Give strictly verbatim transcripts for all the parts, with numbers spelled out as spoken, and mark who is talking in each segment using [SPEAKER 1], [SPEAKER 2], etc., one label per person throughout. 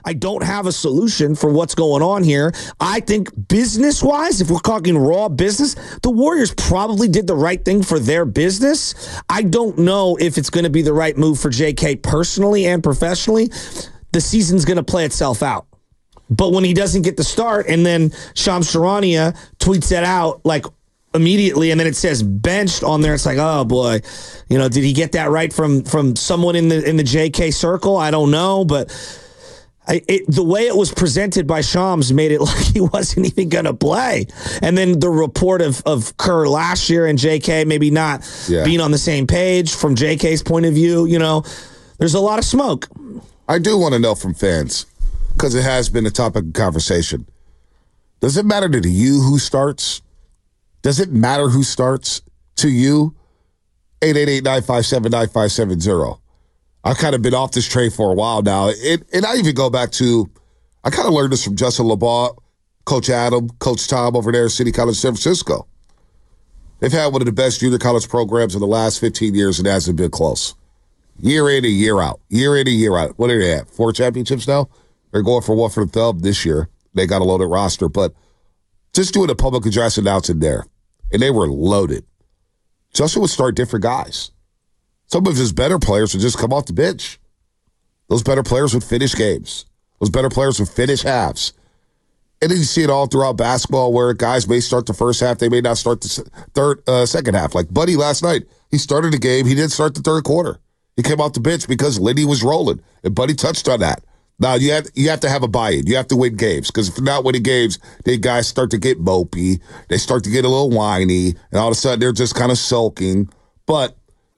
[SPEAKER 1] I don't have a solution for what's going on here. I think business-wise, if we're talking raw business, the Warriors probably did the right thing for their business. I don't know if it's going to be the right move for J K personally and professionally. The season's going to play itself out. But when he doesn't get the start, and then Shams Charania tweets that out like immediately, and then it says benched on there, it's like, oh boy, you know, did he get that right from from someone in the in the J K circle? I don't know, but I, it, the way it was presented by Shams made it like he wasn't even going to play. And then the report of of Kerr last year and J K maybe not yeah. being on the same page from J K's point of view, you know, there's a lot of smoke.
[SPEAKER 2] I do want to know from fans, because it has been a topic of conversation. Does it matter to you who starts? Does it matter who starts to you? eight eight eight, nine five seven, nine five seven zero. I've kind of been off this train for a while now. It, and I even go back to, I kind of learned this from Justin LeBeau, Coach Adam, Coach Tom over there at City College San Francisco. They've had one of the best junior college programs in the last fifteen years, and it hasn't been close. Year in and year out. Year in and year out. What are they at? Four championships now? They're going for one for the thumb this year. They got a loaded roster. But just doing a public address announcing there, and they were loaded. Justin would start different guys. Some of his better players would just come off the bench. Those better players would finish games. Those better players would finish halves. And then you see it all throughout basketball where guys may start the first half, they may not start the third, uh, second half. Like Buddy last night, he started the game, he didn't start the third quarter. He came off the bench because Liddy was rolling, and Buddy touched on that. Now, you have, you have to have a buy-in. You have to win games, because if you're not winning games, then guys start to get mopey. They start to get a little whiny, and all of a sudden they're just kind of sulking. But,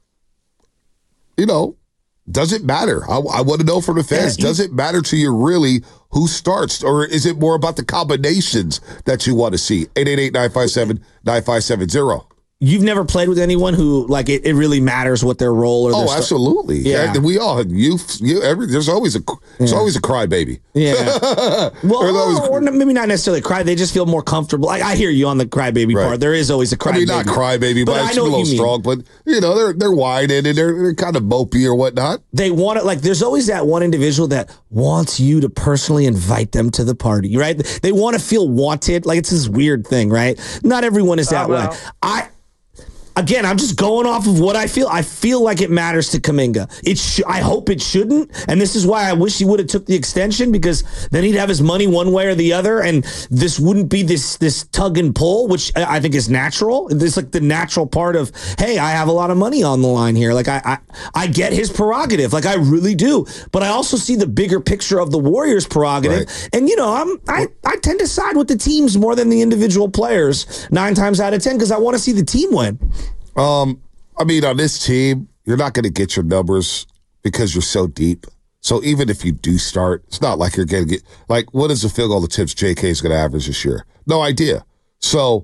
[SPEAKER 2] you know, does it matter? I, I want to know from the fans, yeah, you, does it matter to you really who starts, or is it more about the combinations that you want to see? eight eight eight, nine five seven, nine five seven zero.
[SPEAKER 1] You've never played with anyone who, like, it, it really matters what their role or their
[SPEAKER 2] oh,
[SPEAKER 1] st-
[SPEAKER 2] absolutely.
[SPEAKER 1] Yeah.
[SPEAKER 2] yeah, we all you you every there's always a there's yeah. always a crybaby.
[SPEAKER 1] Yeah, well, always, or maybe not necessarily cry. They just feel more comfortable. I, I hear you on the crybaby right. part. There is always a crybaby. I
[SPEAKER 2] mean, not crybaby, but, but it's a little strong. But you know, they're they're whining and they're, they're kind of mopey or whatnot.
[SPEAKER 1] They want it. Like, there's always that one individual that wants you to personally invite them to the party, right? They want to feel wanted. Like, it's this weird thing, right? Not everyone is that oh, well. way. I. Again, I'm just going off of what I feel. I feel like it matters to Kuminga. It sh- I hope it shouldn't, and this is why I wish he would have took the extension, because then he'd have his money one way or the other, and this wouldn't be this this tug and pull, which I think is natural. It's like the natural part of, hey, I have a lot of money on the line here. Like, I I, I get his prerogative, like I really do, but I also see the bigger picture of the Warriors' prerogative, right. and you know, I'm I I tend to side with the teams more than the individual players nine times out of ten, because I want to see the team win.
[SPEAKER 2] Um, I mean, on this team, you're not going to get your numbers because you're so deep. So even if you do start, it's not like you're going to get, like, what is the field goal attempts J K is going to average this year? No idea. So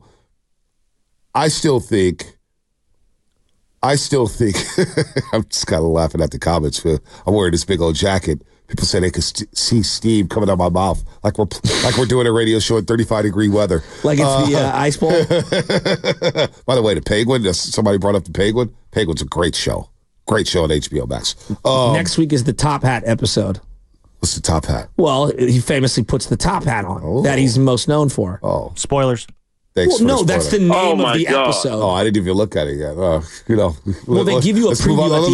[SPEAKER 2] I still think, I still think, I'm just kind of laughing at the comments. I'm wearing this big old jacket. People say they could st- see steam coming out of my mouth, like we're like we're doing a radio show in thirty-five degree weather.
[SPEAKER 1] Like it's uh, the uh, ice bowl.
[SPEAKER 2] By the way, the Penguin. Somebody brought up the Penguin. Penguin's a great show. Great show on H B O Max. Um,
[SPEAKER 1] Next week is the Top Hat episode.
[SPEAKER 2] What's the Top Hat?
[SPEAKER 1] Well, he famously puts the top hat on oh. that he's most known for.
[SPEAKER 2] Oh,
[SPEAKER 3] spoilers.
[SPEAKER 2] Thanks
[SPEAKER 1] well, no, that's the name oh of the
[SPEAKER 4] God.
[SPEAKER 1] episode.
[SPEAKER 2] Oh, I didn't even look at it yet. Uh, you know.
[SPEAKER 1] Well, they give you a preview at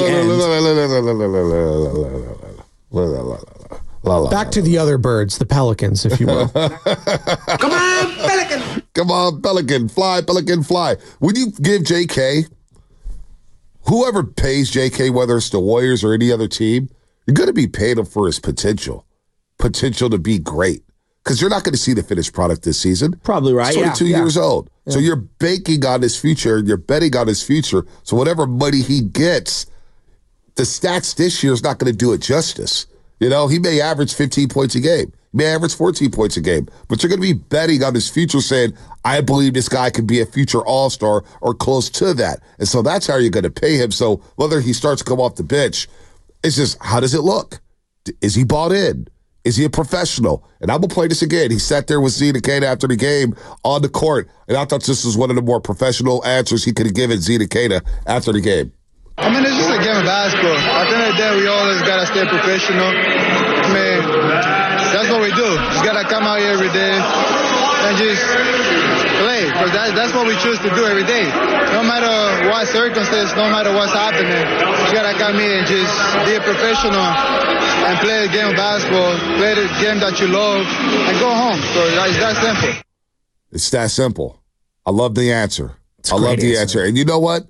[SPEAKER 1] the end.
[SPEAKER 5] Back to the other birds, the pelicans, if you will.
[SPEAKER 2] Come on, Pelican! Come on, Pelican. Fly, Pelican, fly. Would you give J K, whoever pays J K, whether it's the Warriors or any other team, you're going to be paying him for his potential. Potential to be great. Because you're not going to see the finished product this season.
[SPEAKER 1] Probably right.
[SPEAKER 2] He's twenty-two
[SPEAKER 1] yeah,
[SPEAKER 2] years
[SPEAKER 1] yeah.
[SPEAKER 2] old. Yeah. So you're banking on his future. You're betting on his future. So whatever money he gets, the stats this year is not going to do it justice. You know, he may average fifteen points a game. He may average fourteen points a game. But you're going to be betting on his future, saying, I believe this guy could be a future all-star or close to that. And so that's how you're going to pay him. So whether he starts to come off the bench, it's just, how does it look? Is he bought in? Is he a professional? And I'm going to play this again. He sat there with Zeta Kata after the game on the court, and I thought this was one of the more professional answers he could have given Zeta Kata after the game.
[SPEAKER 6] I mean, it's just a game of basketball. At the end of the day, we always got to stay professional. I mean,
[SPEAKER 3] what we do. Just got to come out here every day and just play. Because that, that's what we choose to do every day. No matter what circumstance, no matter what's happening, you got to come here and just be a professional and play the game of basketball, play the game that you love, and go home. So it's that simple.
[SPEAKER 2] It's that simple. I love the answer.
[SPEAKER 1] It's
[SPEAKER 2] I love the
[SPEAKER 1] answer.
[SPEAKER 2] answer. And you know what?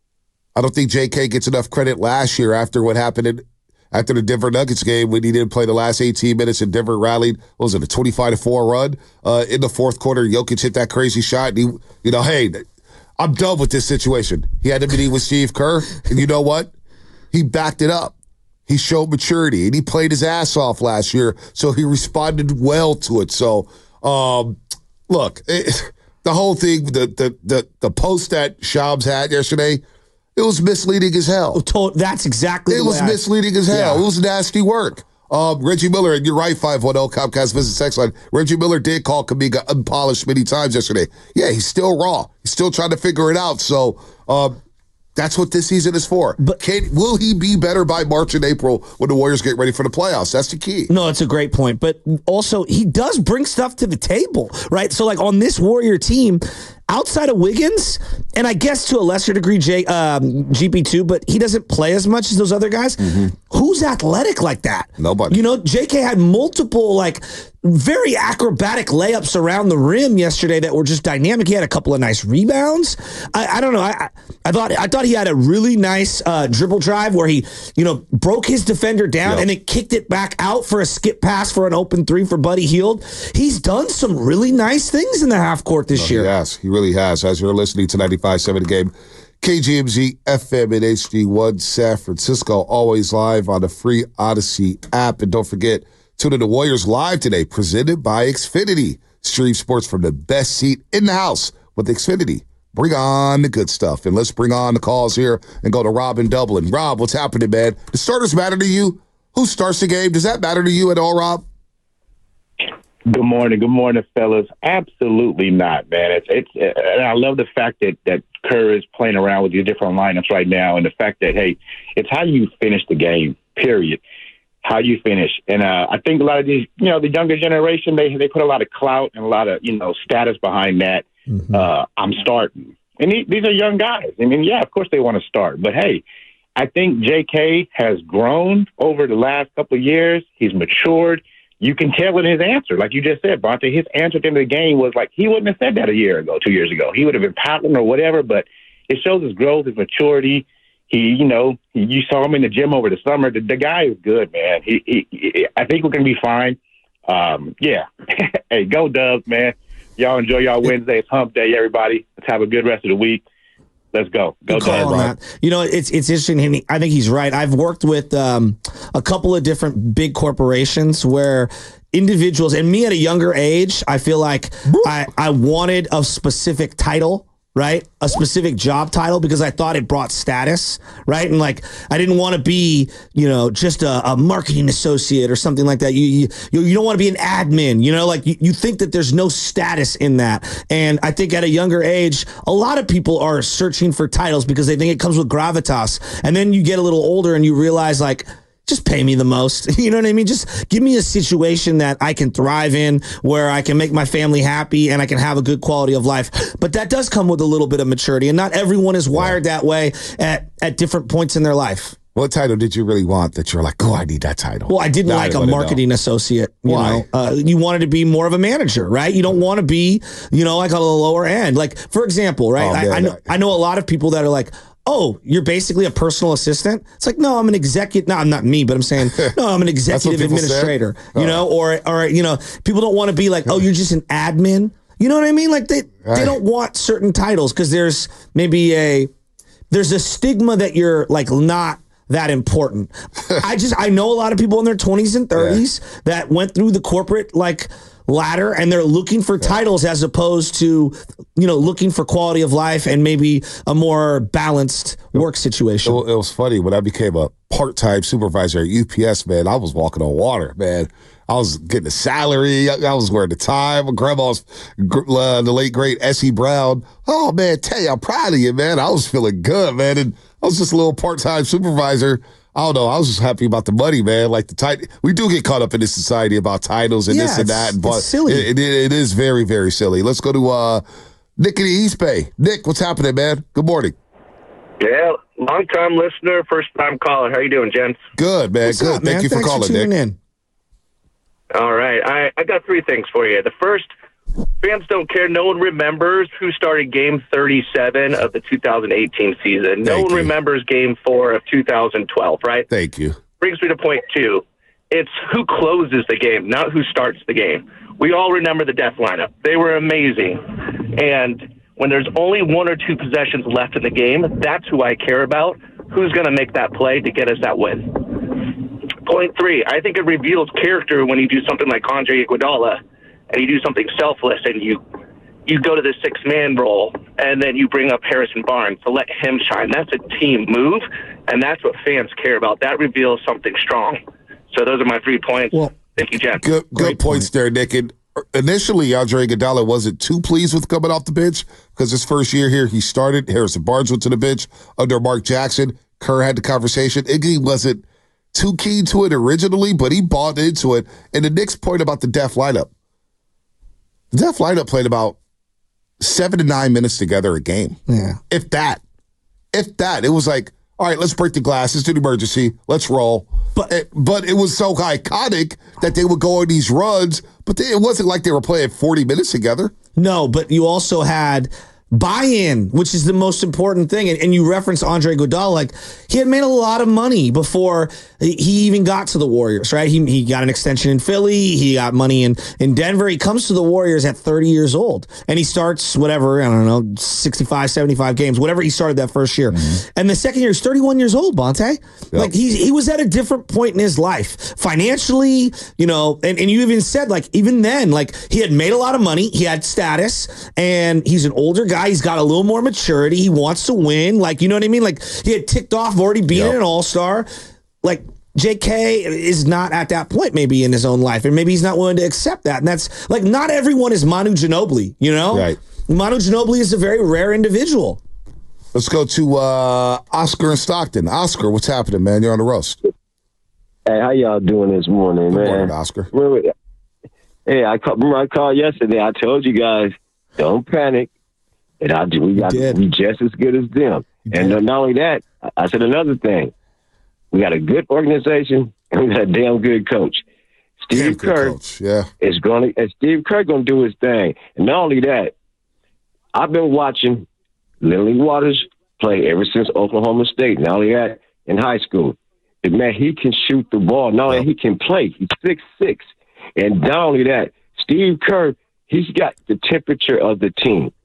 [SPEAKER 2] I don't think J K gets enough credit last year after what happened in, after the Denver Nuggets game when he didn't play the last eighteen minutes and Denver rallied. What was it, a twenty-five to four run uh, in the fourth quarter? Jokic hit that crazy shot. And he, you know, hey, I'm done with this situation. He had a meeting with Steve Kerr, and you know what? He backed it up. He showed maturity, and he played his ass off last year, so he responded well to it. So, um, look, it, the whole thing, the, the the the post that Shams had yesterday, it was misleading as hell.
[SPEAKER 1] That's exactly
[SPEAKER 2] It
[SPEAKER 1] the
[SPEAKER 2] was
[SPEAKER 1] way I-
[SPEAKER 2] misleading as hell.
[SPEAKER 1] Yeah.
[SPEAKER 2] It was nasty work. Um, Reggie Miller, and you're right, five one zero Comcast Business Text Line. Reggie Miller did call Kuminga unpolished many times yesterday. Yeah, he's still raw. He's still trying to figure it out. So, um, that's what this season is for.
[SPEAKER 1] But-
[SPEAKER 2] Can, will he be better by March and April when the Warriors get ready for the playoffs? That's the key.
[SPEAKER 1] No, it's a great point. But also, he does bring stuff to the table, right? So, like, on this Warrior team, outside of Wiggins, and I guess to a lesser degree, J, um, G P two, but he doesn't play as much as those other guys. Who's athletic like that?
[SPEAKER 2] Nobody.
[SPEAKER 1] You know, J K had multiple, like, very acrobatic layups around the rim yesterday that were just dynamic. He had a couple of nice rebounds. I, I don't know. I, I thought I thought he had a really nice uh, dribble drive where he, you know, broke his defender down
[SPEAKER 2] Yep.
[SPEAKER 1] and then kicked it back out for a skip pass for an open three for Buddy Hield. He's done some really nice things in the half court this year.
[SPEAKER 2] Yes, he really has. As you're listening to ninety-five point seven The Game, K G M Z F M and H D one San Francisco, always live on the free Odyssey app. And don't forget, tune in to Warriors Live today, presented by Xfinity. Stream sports from the best seat in the house with Xfinity. Bring on the good stuff. And let's bring on the calls here and go to Rob in Dublin. Rob, what's happening, man? Do starters matter to you? Who starts the game? Does that matter to you at all, Rob?
[SPEAKER 4] Good morning, good morning, fellas. Absolutely not, man. It's it's. And I love the fact that that Kerr is playing around with these different lineups right now, and the fact that hey, it's how you finish the game. Period. How you finish, and uh, I think a lot of these, you know, the younger generation, they they put a lot of clout and a lot of you know status behind that.
[SPEAKER 1] Mm-hmm.
[SPEAKER 4] Uh, I'm starting, and these, these are young guys. I mean, yeah, of course they want to start, but hey, I think J K has grown over the last couple of years. He's matured. You can tell in his answer, like you just said, Bronte, his answer at the end of the game was like, he wouldn't have said that a year ago, two years ago. He would have been pouting or whatever, but it shows his growth, his maturity. He, you know, you saw him in the gym over the summer. The, the guy is good, man. He, he, he I think we're going to be fine. Um, yeah. Hey, go Dubs, man. Y'all enjoy y'all Wednesday. It's hump day, everybody. Let's have a good rest of the week. Let's go. Go
[SPEAKER 1] Good call
[SPEAKER 4] Dubs.
[SPEAKER 1] on that. You know, it's it's interesting. and he- I think he's right. I've worked with um, a couple of different big corporations where individuals, and me at a younger age, I feel like I, I wanted a specific title, right? A specific job title because I thought it brought status, right? And like, I didn't want to be, you know, just a, a marketing associate or something like that. You you, you don't want to be an admin, you know, like you, you think that there's no status in that. And I think at a younger age, a lot of people are searching for titles because they think it comes with gravitas. And then you get a little older and you realize like, just pay me the most. You know what I mean? Just give me a situation that I can thrive in, where I can make my family happy and I can have a good quality of life. But that does come with a little bit of maturity, and not everyone is wired that way at, at different points in their life.
[SPEAKER 2] What title did you really want that you're like, oh, I need that title?
[SPEAKER 1] Well, I didn't
[SPEAKER 2] Now
[SPEAKER 1] like a
[SPEAKER 2] wanna know.
[SPEAKER 1] marketing associate. You
[SPEAKER 2] Why?
[SPEAKER 1] know, uh, you wanted to be more of a manager, right? You don't want to be, you know, like on the lower end. Like, for example, right?
[SPEAKER 2] Oh,
[SPEAKER 1] I,
[SPEAKER 2] man.
[SPEAKER 1] I know I know a lot of people that are like, oh, you're basically a personal assistant. It's like, no, I'm an executive. No, I'm not me, but I'm saying, no, I'm an executive
[SPEAKER 2] people say?
[SPEAKER 1] administrator.
[SPEAKER 2] Oh.
[SPEAKER 1] You know, or or you know, people don't want to be like, oh, you're just an admin. You know what I mean? Like they
[SPEAKER 2] Right.
[SPEAKER 1] they don't want certain titles because there's maybe a there's a stigma that you're like not that important. I just I know a lot of people in their twenties and thirties that went through the corporate like ladder and they're looking for titles as opposed to, you know, looking for quality of life and maybe a more balanced work situation.
[SPEAKER 2] It, it was funny when I became a part-time supervisor at U P S, man. I was walking on water, man. I was getting a salary. I, I was wearing the tie. My grandma's uh, the late great Essie Brown. Oh man, tell you, I'm proud of you, man. I was feeling good, man. And I was just a little part-time supervisor. I don't know. I was just happy about the money, man. Like the tit- we do get caught up in this society about titles and
[SPEAKER 1] Yeah,
[SPEAKER 2] this and
[SPEAKER 1] it's-
[SPEAKER 2] that. But
[SPEAKER 1] it's silly.
[SPEAKER 2] It, it, it is very, very silly. Let's go to uh, Nick in the East Bay. Nick, what's happening, man? Good morning.
[SPEAKER 6] Yeah, long-time listener, first-time caller. How you doing, gents?
[SPEAKER 2] Good, man.
[SPEAKER 1] What's
[SPEAKER 2] Good.
[SPEAKER 1] up,
[SPEAKER 2] Thank
[SPEAKER 1] man?
[SPEAKER 2] you for
[SPEAKER 1] Thanks
[SPEAKER 2] calling,
[SPEAKER 1] tuning
[SPEAKER 2] Nick.
[SPEAKER 1] in.
[SPEAKER 6] All right, I, I got three things for you. The first, fans don't care. No one remembers who started Game thirty-seven of the two thousand eighteen season. No
[SPEAKER 2] Thank
[SPEAKER 6] one
[SPEAKER 2] you.
[SPEAKER 6] remembers Game four of two thousand twelve, right?
[SPEAKER 2] Thank you.
[SPEAKER 6] Brings me to point two. It's who closes the game, not who starts the game. We all remember the death lineup. They were amazing. And when there's only one or two possessions left in the game, that's who I care about. Who's going to make that play to get us that win? Point three, I think it reveals character when you do something like Andre Iguodala and you do something selfless and you you go to the six-man role and then you bring up Harrison Barnes to let him shine. That's a team move, and that's what fans care about. That reveals something strong. So those are my three points.
[SPEAKER 1] Well,
[SPEAKER 6] Thank you, Jen.
[SPEAKER 2] Good, good
[SPEAKER 1] Great
[SPEAKER 2] points there, Nick. And initially, Andre Iguodala wasn't too pleased with coming off the bench because his first year here, he started. Harrison Barnes went to the bench under Mark Jackson. Kerr had the conversation. Iggy wasn't too keen to it originally, but he bought into it. And the Knicks' point about the deaf lineup. The deaf lineup played about seven to nine minutes together a game.
[SPEAKER 1] Yeah.
[SPEAKER 2] If that. If that. It was like, all right, let's break the glass. Let's do the emergency. Let's roll. But it, but it was so iconic that they would go on these runs, but they, it wasn't like they were playing forty minutes together.
[SPEAKER 1] No, but you also had buy-in, which is the most important thing. And, and you referenced Andre Iguodala, like he had made a lot of money before he even got to the Warriors, right? He he got an extension in Philly. He got money in, in Denver. He comes to the Warriors at thirty years old and he starts whatever, I don't know, sixty-five, seventy-five games, whatever he started that first year. Mm-hmm. And the second year, he's thirty-one years old, Bonte. Yep. Like he, he was at a different point in his life financially, you know, and, and you even said like, even then, like he had made a lot of money. He had status and he's an older guy. He's got a little more maturity. He wants to win. Like, you know what I mean? Like he had ticked off, already being yep. an all-star. Like J K is not at that point maybe in his own life. And maybe he's not willing to accept that. And that's like, not everyone is Manu Ginobili, you know?
[SPEAKER 2] Right.
[SPEAKER 1] Manu Ginobili is a very rare individual.
[SPEAKER 2] Let's go to uh, Oscar in Stockton. Oscar, what's happening, man? You're on the roast.
[SPEAKER 7] Hey, how y'all doing this morning,
[SPEAKER 2] Good
[SPEAKER 7] man?
[SPEAKER 2] morning, Oscar.
[SPEAKER 7] Remember, hey, I called, remember I called yesterday. I told you guys, don't panic. And I we got
[SPEAKER 1] did.
[SPEAKER 7] we just as good as them. And not only that, I said another thing. We got a good organization and we got a damn good coach. Steve
[SPEAKER 2] Damn good
[SPEAKER 7] Kerr
[SPEAKER 2] coach, yeah.
[SPEAKER 7] is going to, and Steve Kerr going to do his thing. And not only that, I've been watching Lily Waters play ever since Oklahoma State. Not only that, in high school. And man, he can shoot the ball. Not only that, he can play. He's six six. And not only that, Steve Kerr, he's got the temperature of the team.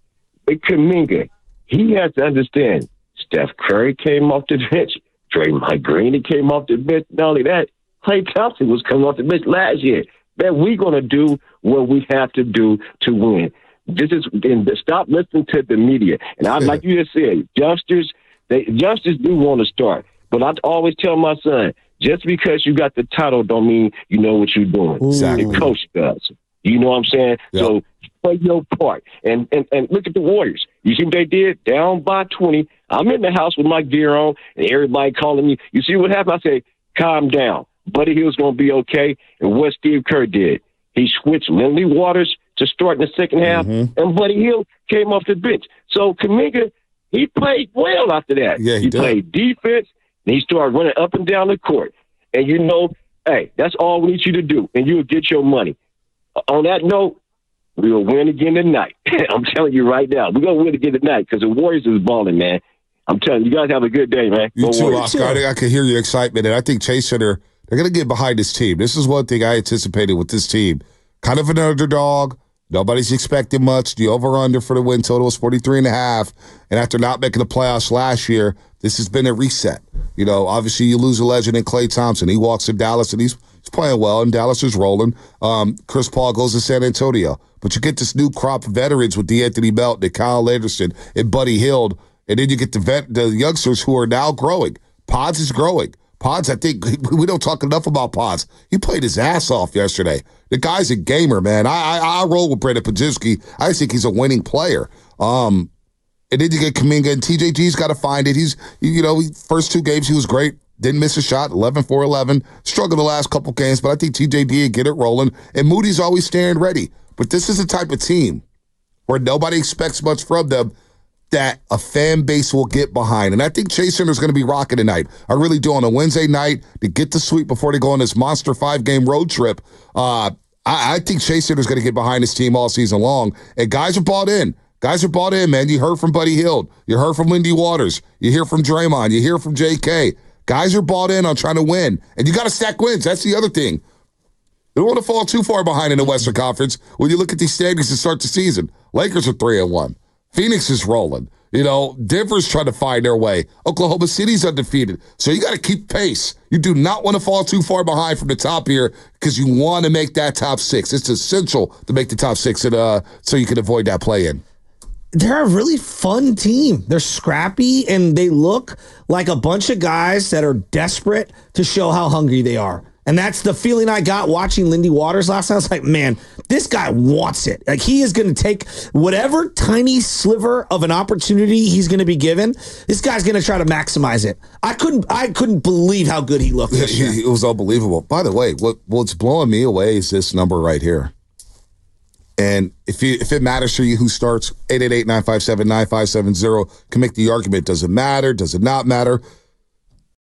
[SPEAKER 7] Big Kuminga, he has to understand, Steph Curry came off the bench. Draymond Green, he came off the bench. Not only that, Klay Thompson was coming off the bench last year. Man, we're going to do what we have to do to win. This is and stop listening to the media. And I like you just said, youngsters, they youngsters do want to start. But I always tell my son, just because you got the title don't mean you know what you're doing.
[SPEAKER 2] Exactly.
[SPEAKER 7] The coach does. You know what I'm saying?
[SPEAKER 2] Yep.
[SPEAKER 7] So play your part. And, and and look at the Warriors. You see what they did? Down by twenty. I'm in the house with my gear on, and everybody calling me. You see what happened? I say, calm down. Buddy Hield's going to be okay. And what Steve Kerr did, he switched Lindley Waters to start in the second half,
[SPEAKER 2] Mm-hmm.
[SPEAKER 7] and Buddy Hield came off the bench. So Kuminga, he played well after that.
[SPEAKER 2] Yeah, he
[SPEAKER 7] he
[SPEAKER 2] did.
[SPEAKER 7] played defense, and he started running up and down the court. And you know, hey, that's all we need you to do, and you'll get your money. On that note, we will win again tonight. I'm telling you right now. We're going to win again tonight because the Warriors is balling, man. I'm telling you, you guys have a good day, man.
[SPEAKER 2] You
[SPEAKER 7] Go
[SPEAKER 2] too,
[SPEAKER 7] Warriors.
[SPEAKER 2] Oscar. I, I can hear your excitement, and I think Chase Center, they're going to get behind this team. This is one thing I anticipated with this team. Kind of an underdog. Nobody's expecting much. The over-under for the win total is forty-three and a half. And after not making the playoffs last year, this has been a reset. You know, obviously you lose a legend in Klay Thompson. He walks to Dallas, and he's, he's playing well, and Dallas is rolling. Um, Chris Paul goes to San Antonio. But you get this new crop of veterans with DeAnthony Melton and Kyle Anderson and Buddy Hield, and then you get the vet, the youngsters who are now growing. Pods is growing. Pods, I think, we don't talk enough about Pods. He played his ass off yesterday. The guy's a gamer, man. I I, I roll with Brandon Podziemski. I think he's a winning player. Um, and then you get Kuminga, and T J G's got to find it. He's, you know, first two games he was great. didn't miss a shot, eleven for eleven. Struggled the last couple games, but I think T J D will get it rolling. And Moody's always staying ready. But this is the type of team where nobody expects much from them that a fan base will get behind. And I think Chase Center's going to be rocking tonight. I really do. On a Wednesday night to get the sweep before they go on this monster five-game road trip. Uh, I, I think Chase Center's going to get behind this team all season long. And guys are bought in. Guys are bought in, man. You heard from Buddy Hield. You heard from Lindy Waters. You hear from Draymond. You hear from J K. Guys are bought in on trying to win. And you got to stack wins. That's the other thing. You don't want to fall too far behind in the Western Conference when you look at these standings to start the season. Lakers are three and one. Phoenix is rolling. You know, Denver's trying to find their way. Oklahoma City's undefeated. So you got to keep pace. You do not want to fall too far behind from the top here because you want to make that top six. It's essential to make the top six and, uh, so you can avoid that play-in.
[SPEAKER 1] They're a really fun team. They're scrappy, and they look like a bunch of guys that are desperate to show how hungry they are. And that's the feeling I got watching Lindy Waters last night. I was like, man, this guy wants it. Like, he is going to take whatever tiny sliver of an opportunity he's going to be given. This guy's going to try to maximize it. I couldn't I couldn't believe how good he looked this year.
[SPEAKER 2] It was unbelievable. By the way, what what's blowing me away is this number right here. And if you, if it matters for you who starts, eight eight eight, nine five seven, nine five seven zero can make the argument. Does it matter? Does it not matter?